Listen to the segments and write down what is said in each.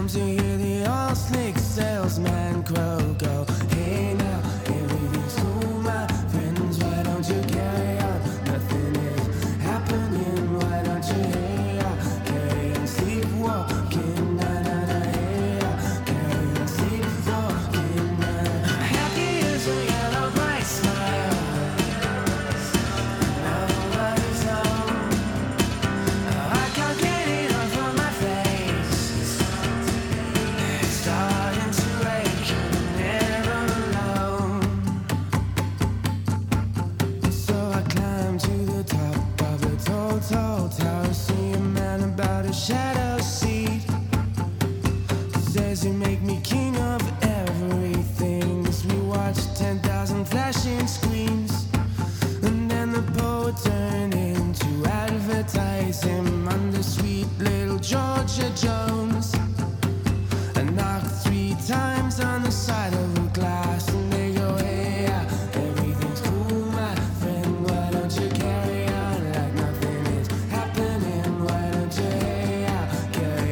to hear the old slick salesman crow go, hey now, everything's cool, my friends, why don't you carry on? Nothing is happening, why don't you, hey, carry on sleepwalking, na na na, hey, carry on sleepwalking, na. Happy is a yellow bright smile, nobody's home. I can't get it off of my face. It's starting to ache, I'm never alone. So I climb to the top of the tall, tall tower, see a man about a shadow seat. Says you make me king of everything. As we watch 10,000 flashing screens, and then the poet turned into advertise him under sweet little Georgia Jones. I knock 3 times on the side of a glass, and they go, hey, everything's cool, my friend, why don't you carry on like nothing is happening? Why don't you, hey, carry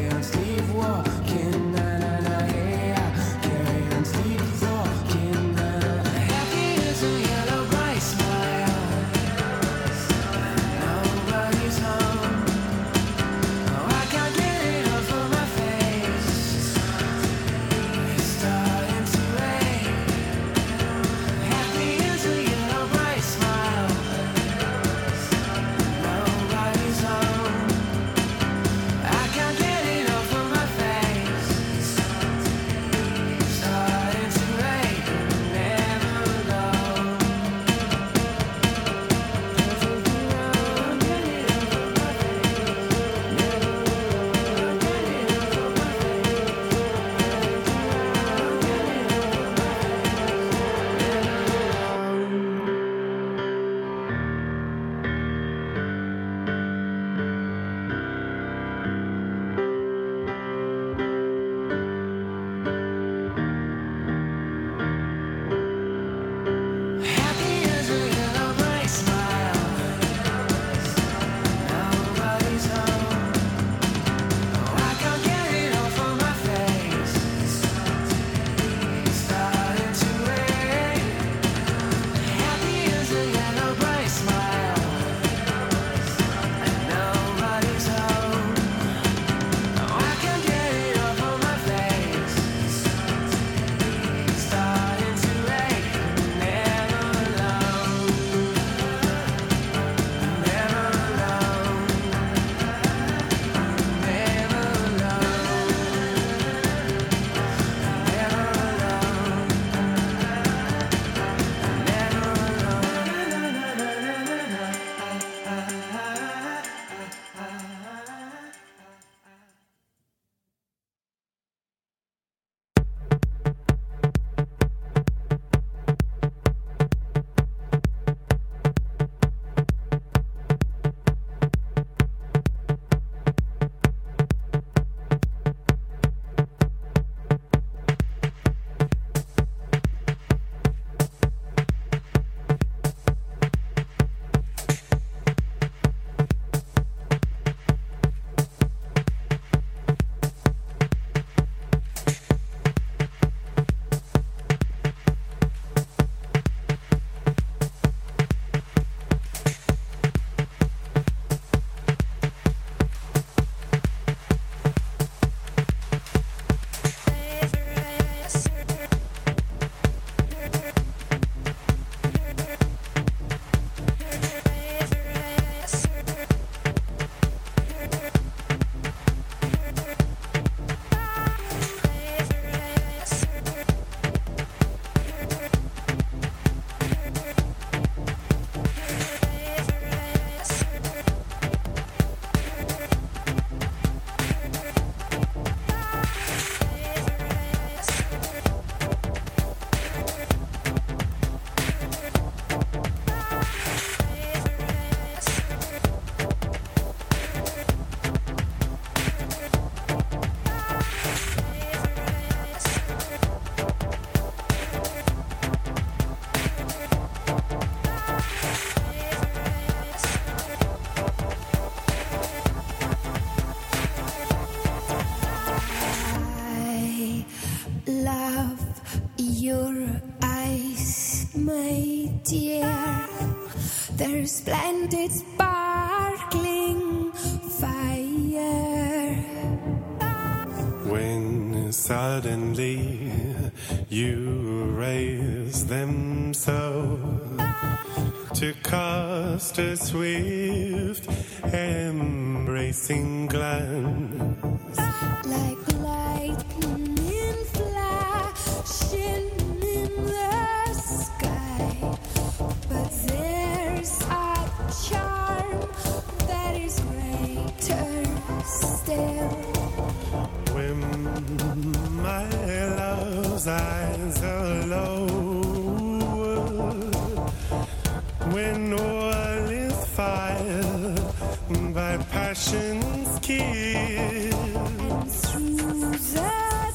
splendid sparkling fire. When suddenly you raise them so to cast a swift embracing glance, like lightning flashing in the sky. But there's a charm that is greater still. When my love's eyes are lowered, when all is fired by passion's kiss, And through the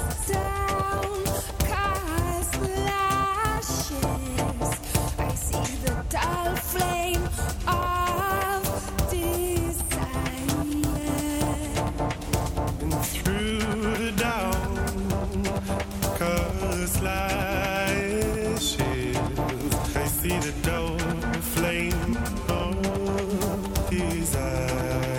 downcast lashes, I see the dull flame of desire. and through the downcast lashes, I see the dull flame of desire.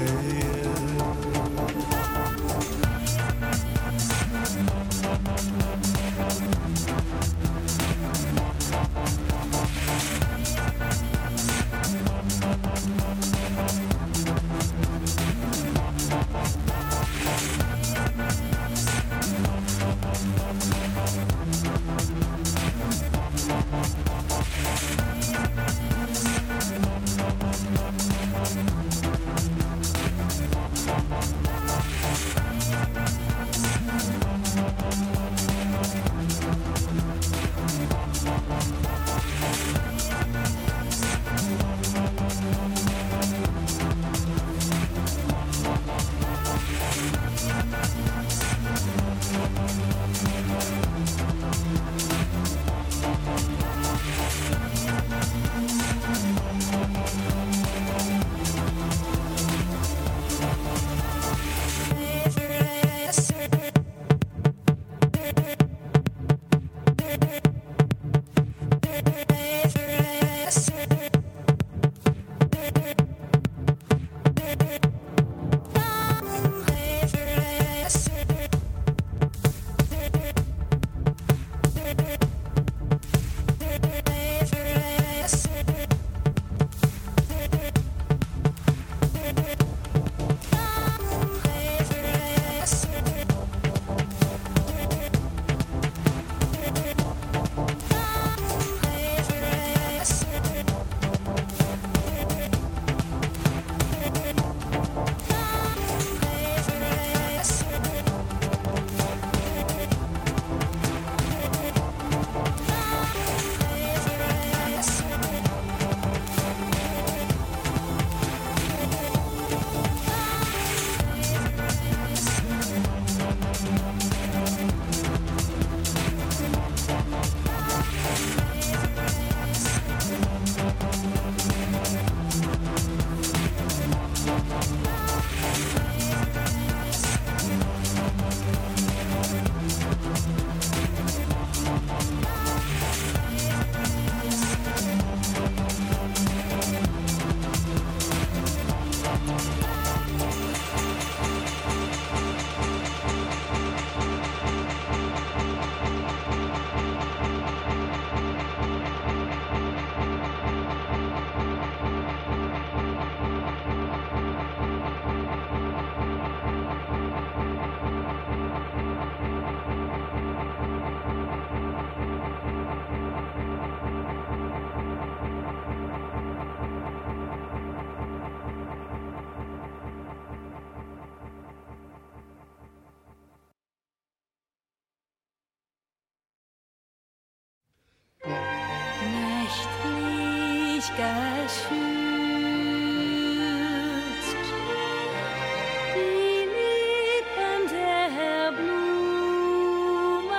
Nächtlich geschützt, die Lippen der Blume,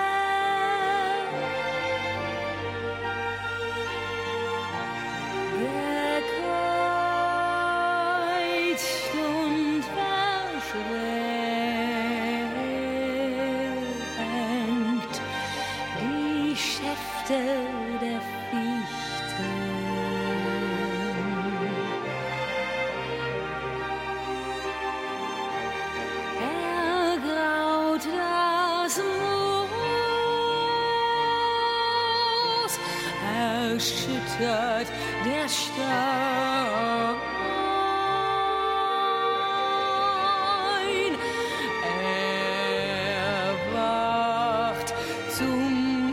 gekreuzt und verschränkt, die Schäfte der Fichten. erschüttert der Stein. Er wacht zum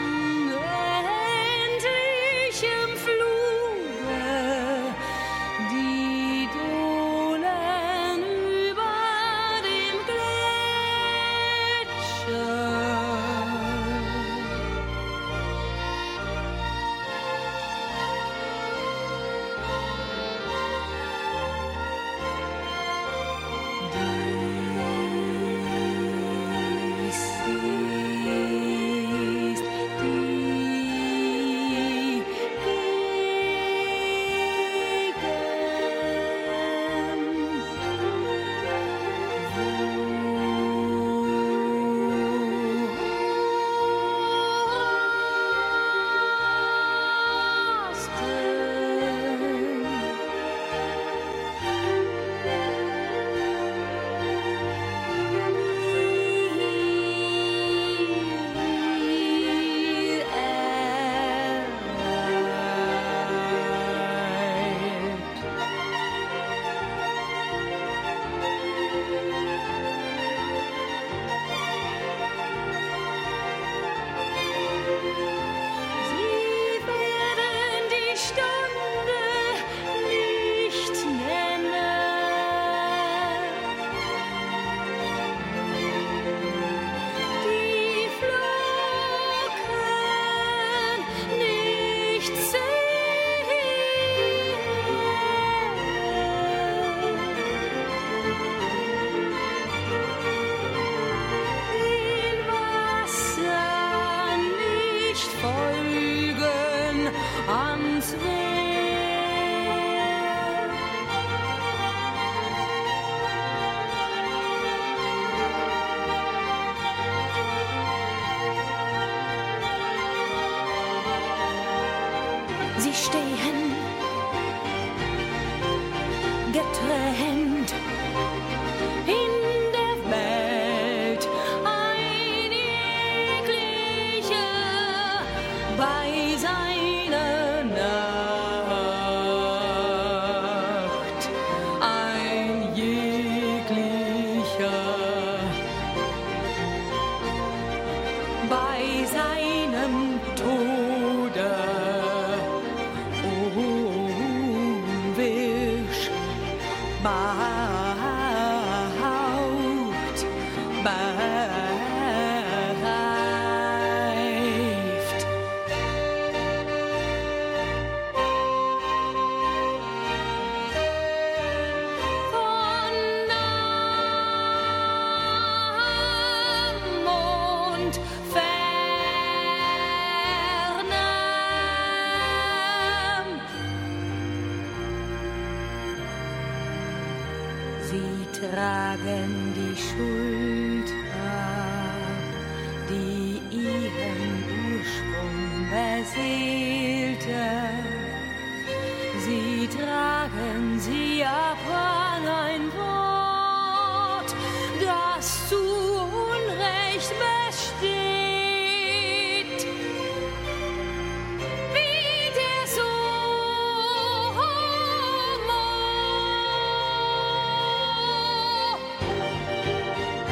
unendlichen Fluge, die Dohlen über dem Gletscher. Dies ist die Sie werden die Stunde nicht nennen, die Flocken nicht den Wassern nicht folgen ans Wehr. Sie stehen getrennt in der Welt, ein jeglicher bei seiner Nacht, ein jeglicher bei seinem Tode. Unwischbart bereift. Von nahem und fernem. Sie tragen die Schuld ab, die ihren Ursprung beseelte. Sie tragen sie ab an ein Wort, das zu Unrecht besteht. Wie der Sohn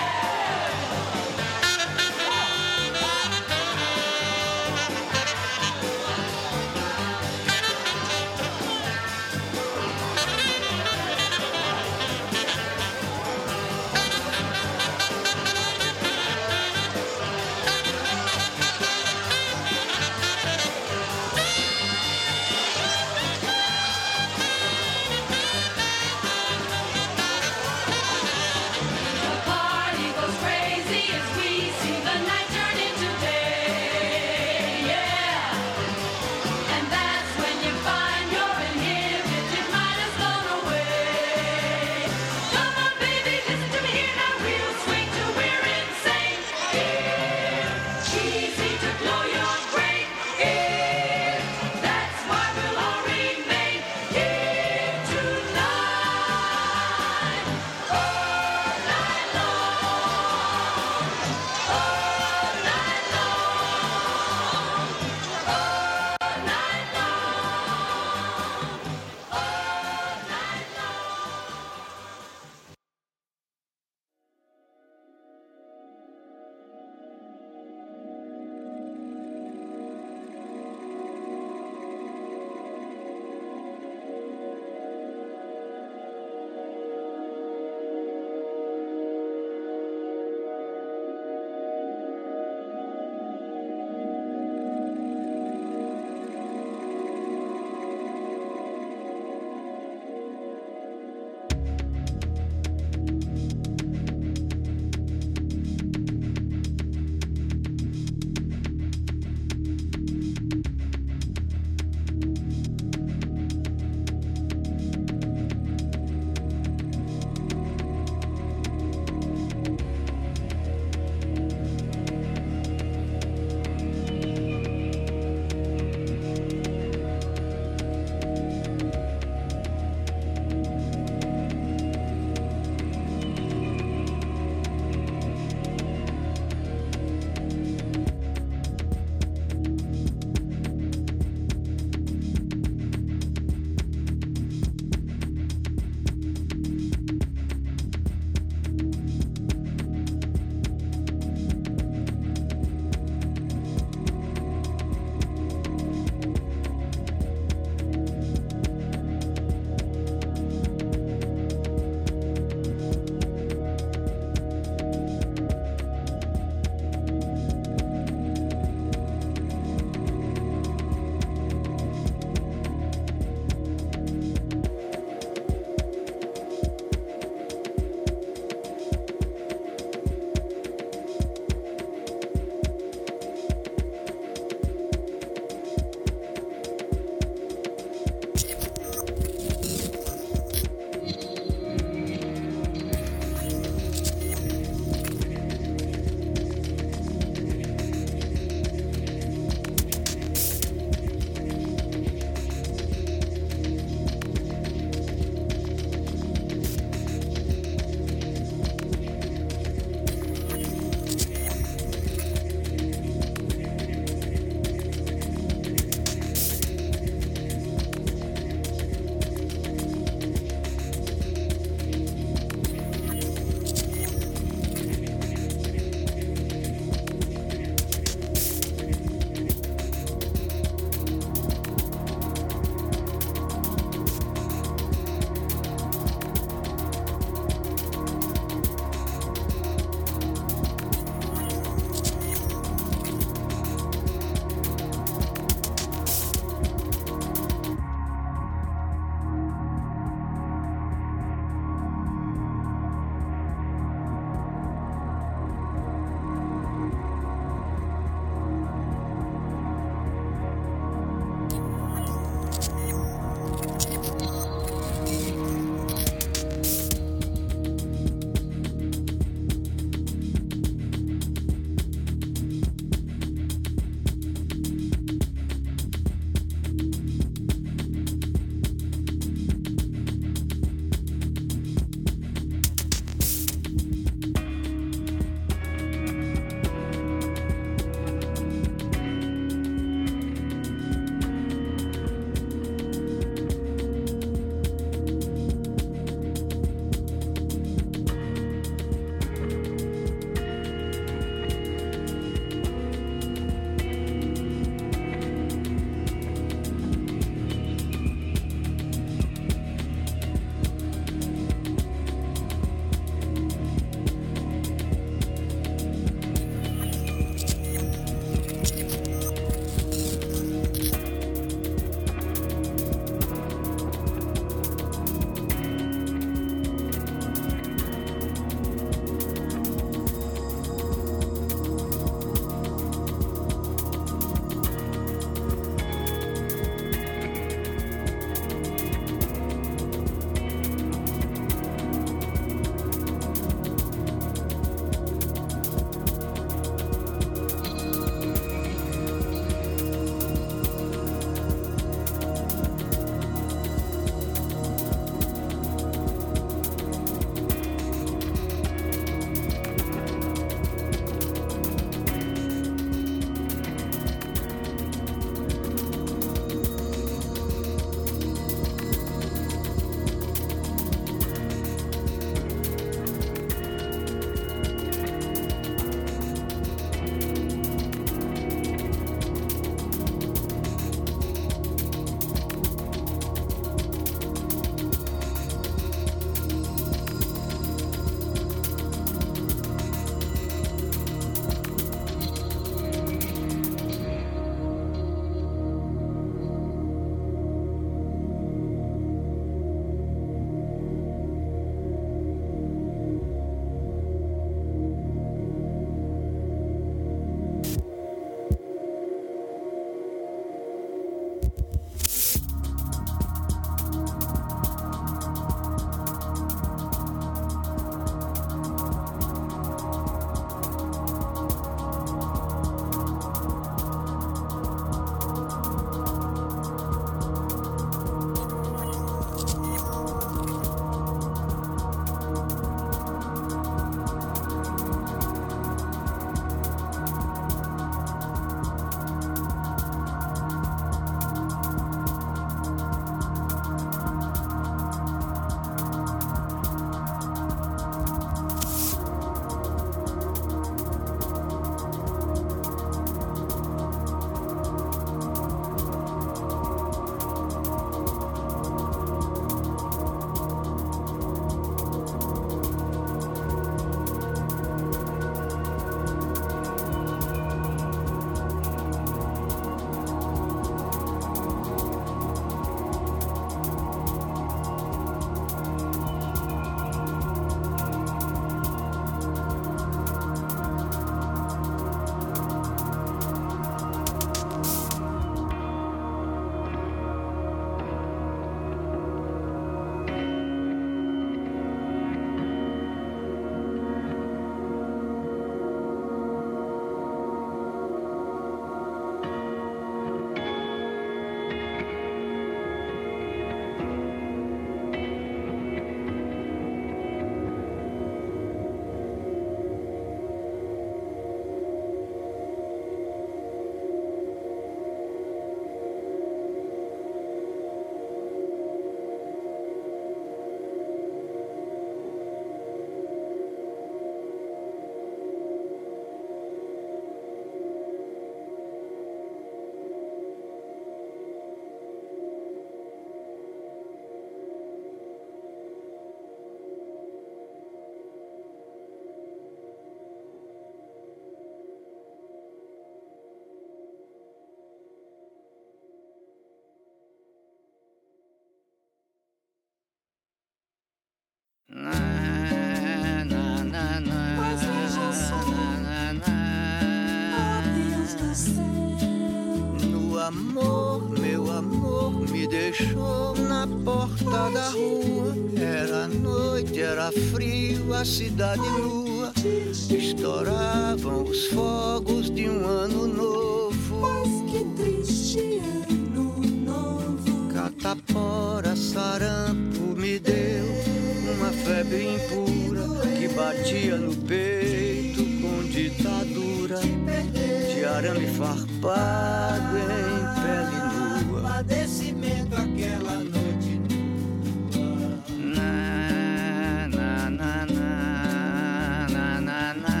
rua, era noite, era frio, a cidade nua, estouravam os fogos de um ano novo. Mas que triste ano novo. Catapora, sarampo me deu uma febre impura que batia no peito com ditadura, de arame farpado em pele nua. Padecimento aquela noite nua. Na, na, na, na, na, na, na.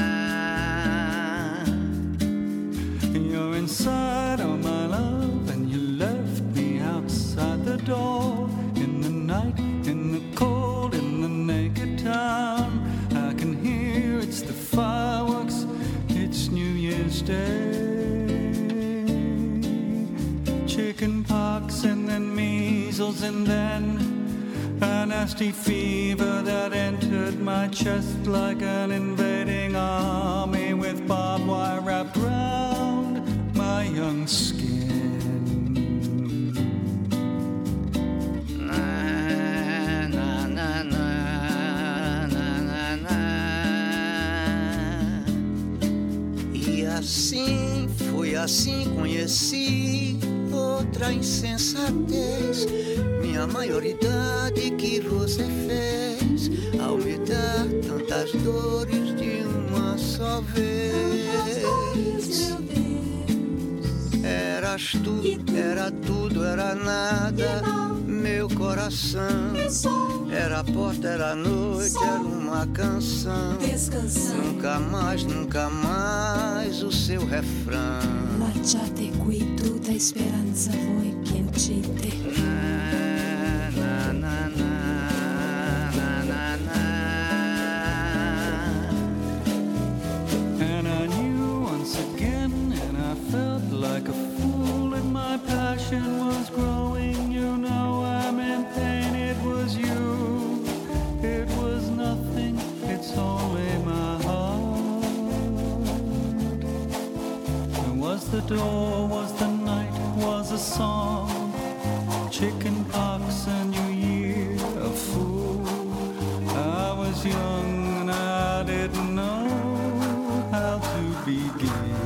You're inside of my love and you left me outside the door. In the night, in the cold, in the naked town, I can hear it's the fireworks, it's New Year's Day. Chicken pox and then measles and then a nasty fever that entered my chest like an invading army with barbed wire wrapped round my young skin. Na, na, na, na, na, na, na. E assim, foi assim conheci outra insensatez, minha maioridade que você fez ao me dar tantas dores de uma só vez. Eras tu, era tudo, era nada, meu coração. Era a porta, era a noite, era uma canção. Nunca mais o seu refrão. Lasciate qui tutta speranza voi che uccide. Na, na, na, na, na, na. And I knew once again, and I felt like a fool, and my passion was growing. You know I'm in pain, it was you, it was nothing, it's only my heart. And was the door, was the night, was a song, chicken pox and New Year, a fool. I was young and I didn't know how to begin.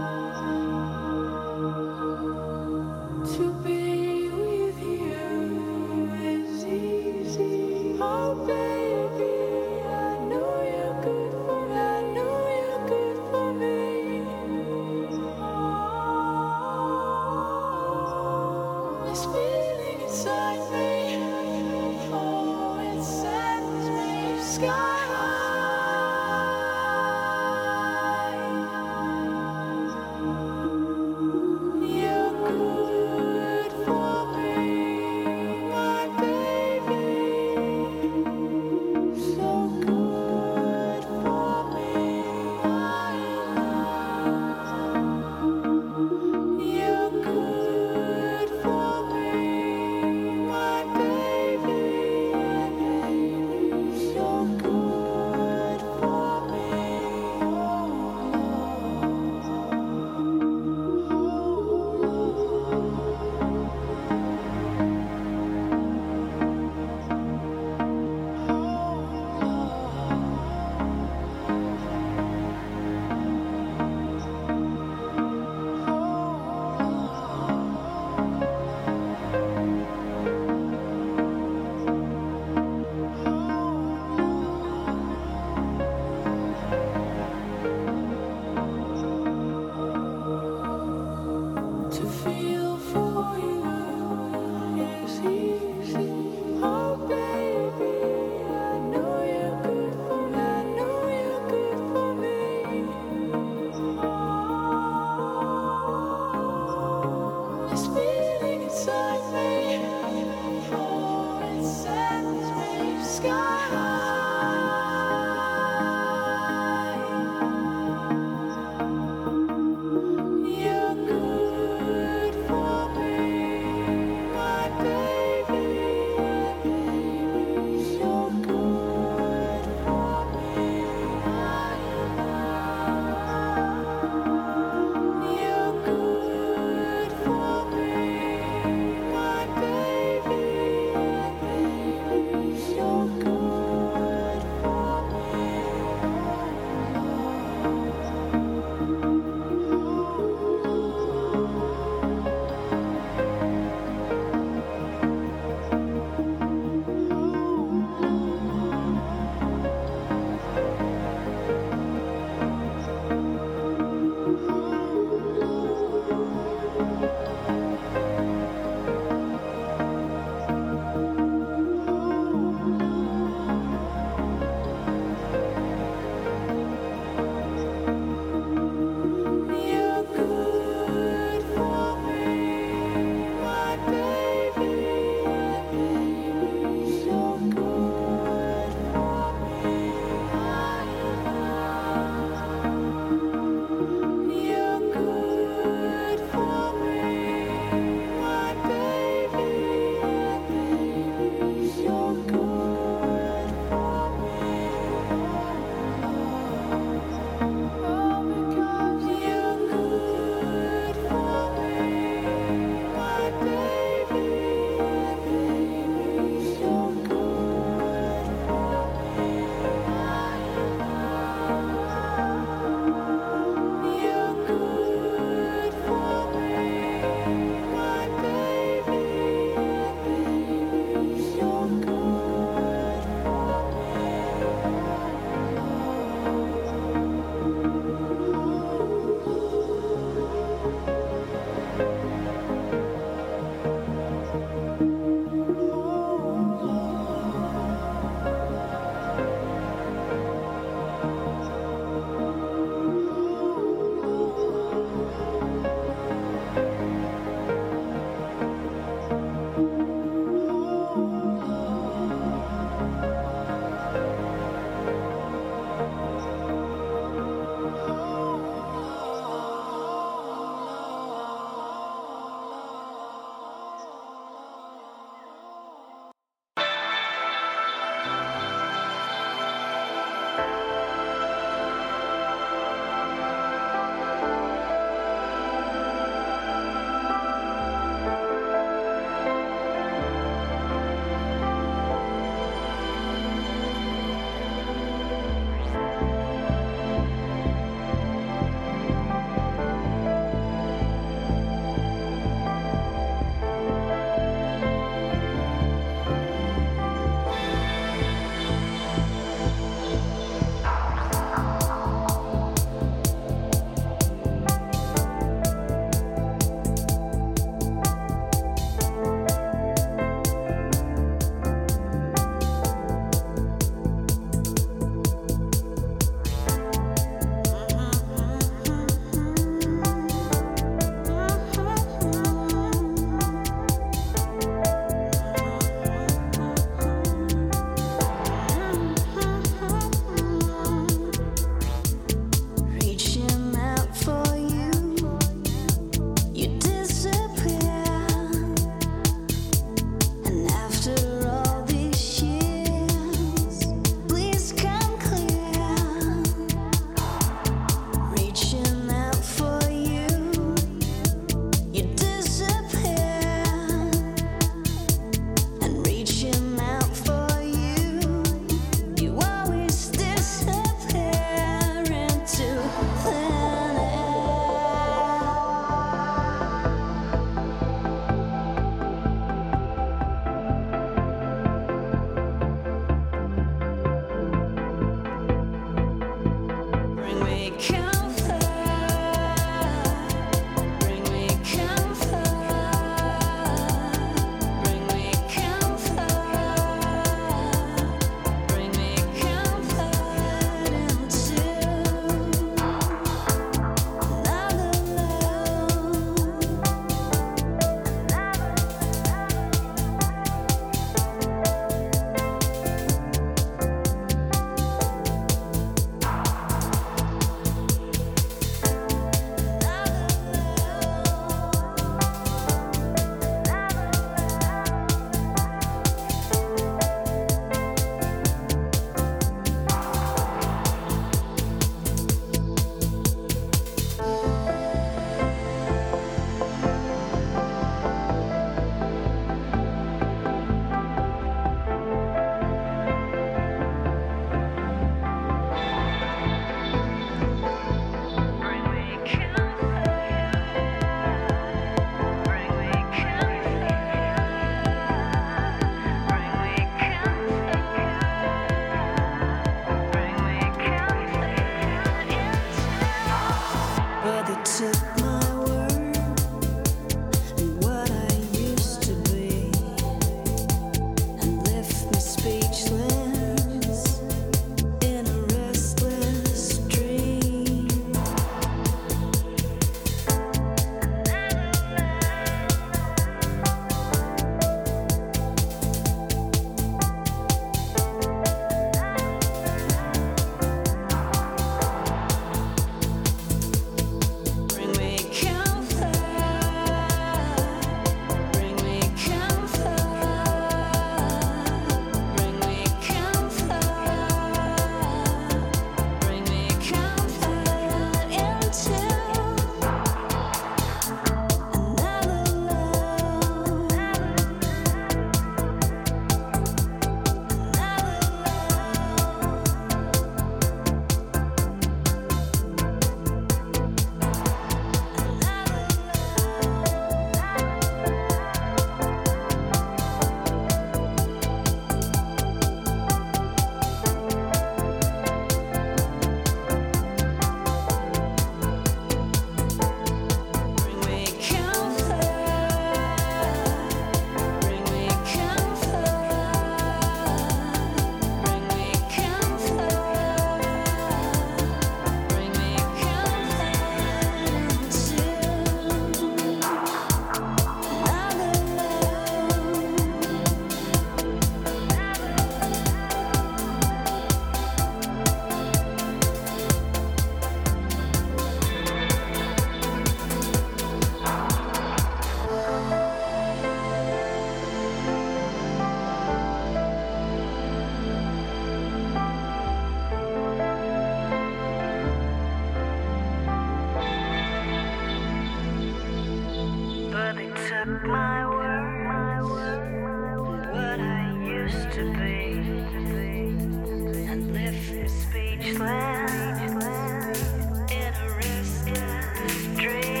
They took my word, what I used to be, and left me speechless in a restless dream.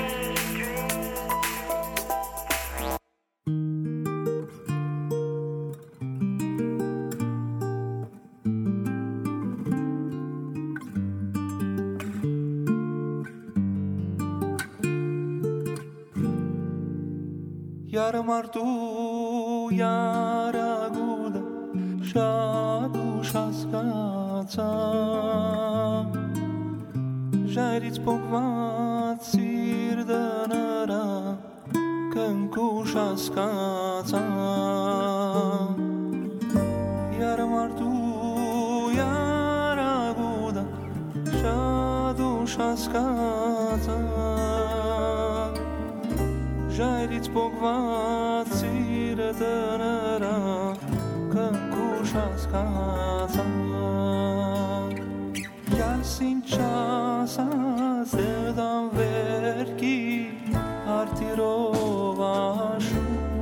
Iar martu, iar aguda, și-a dușa scața. Jairiți pocvațir de năra, când cușa scața. Iar martu, iar aguda, și-a dușa scața. Jairiți pocvațir de năra, când kuša skaza. Ja sin časa zdedam verki artirovašu.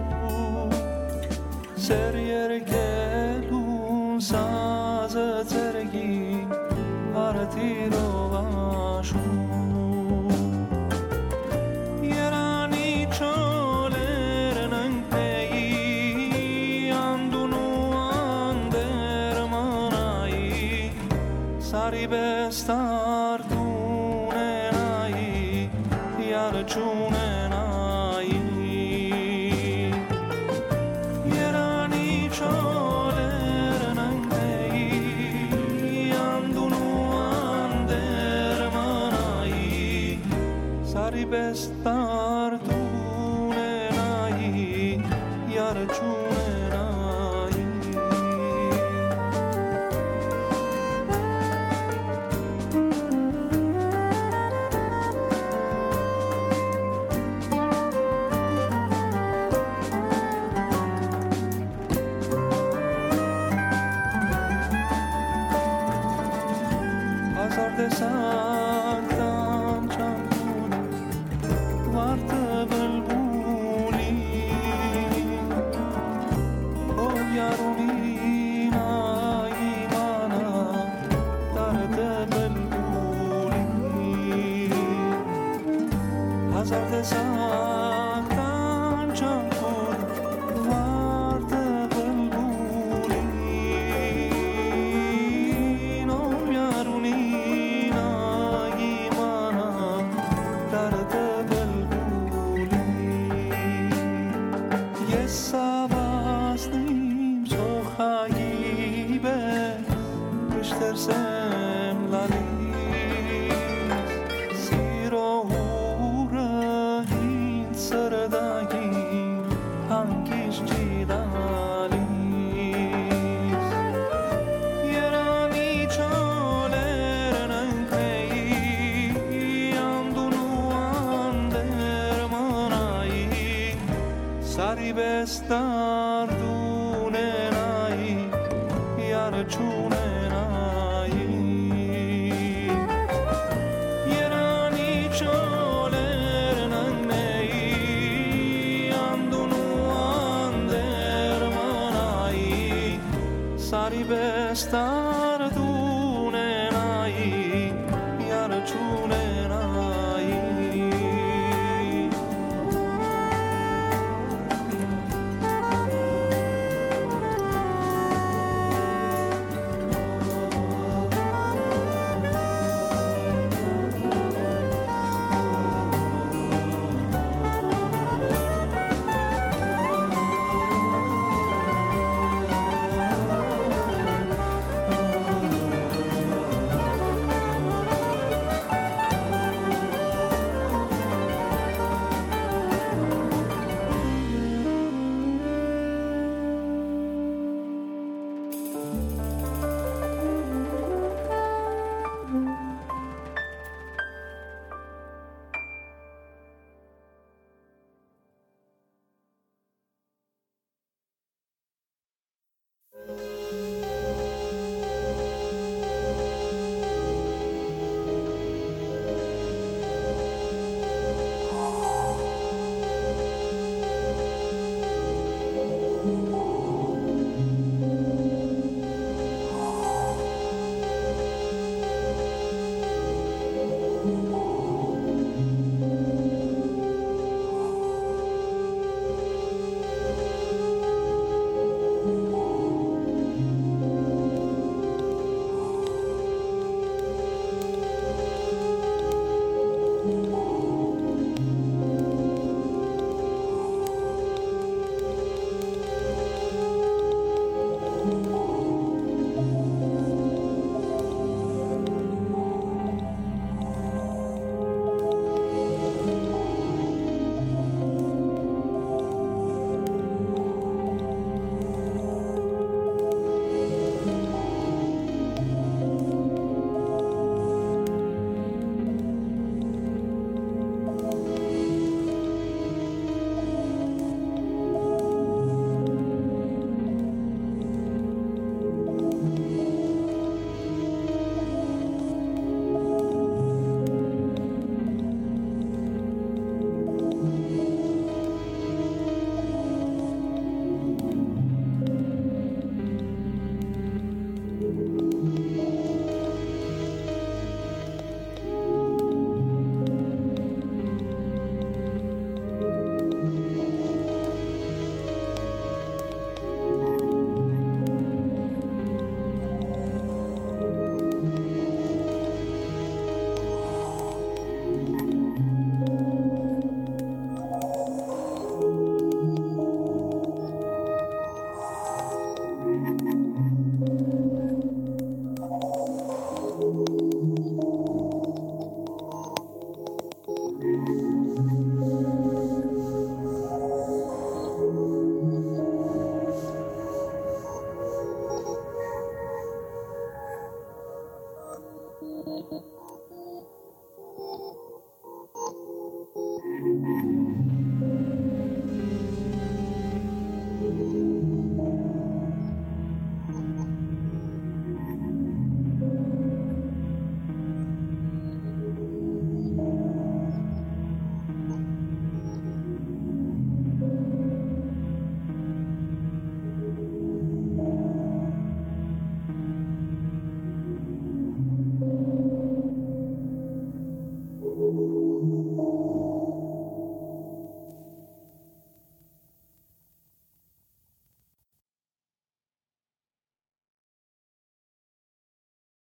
Serjer gelun sază cergi artirovašu. Bestar tune nai, iar ciune nai. Era nicio lernangei, andunu ander manai. Sari bestar tune nai, iar ciune nai. De sanctam ciampune, vartă bălbulii, o iarumina imana, tartă bălbulii. Hazar de sanctam ciampune, vartă bălbulii, o iarumina Sem la lis, siro ură hin sărdagi, anchis cidalis. Era nicio lernăncrei, andunu ander manai, sari bestar dunenai, iar ciune Sari bestar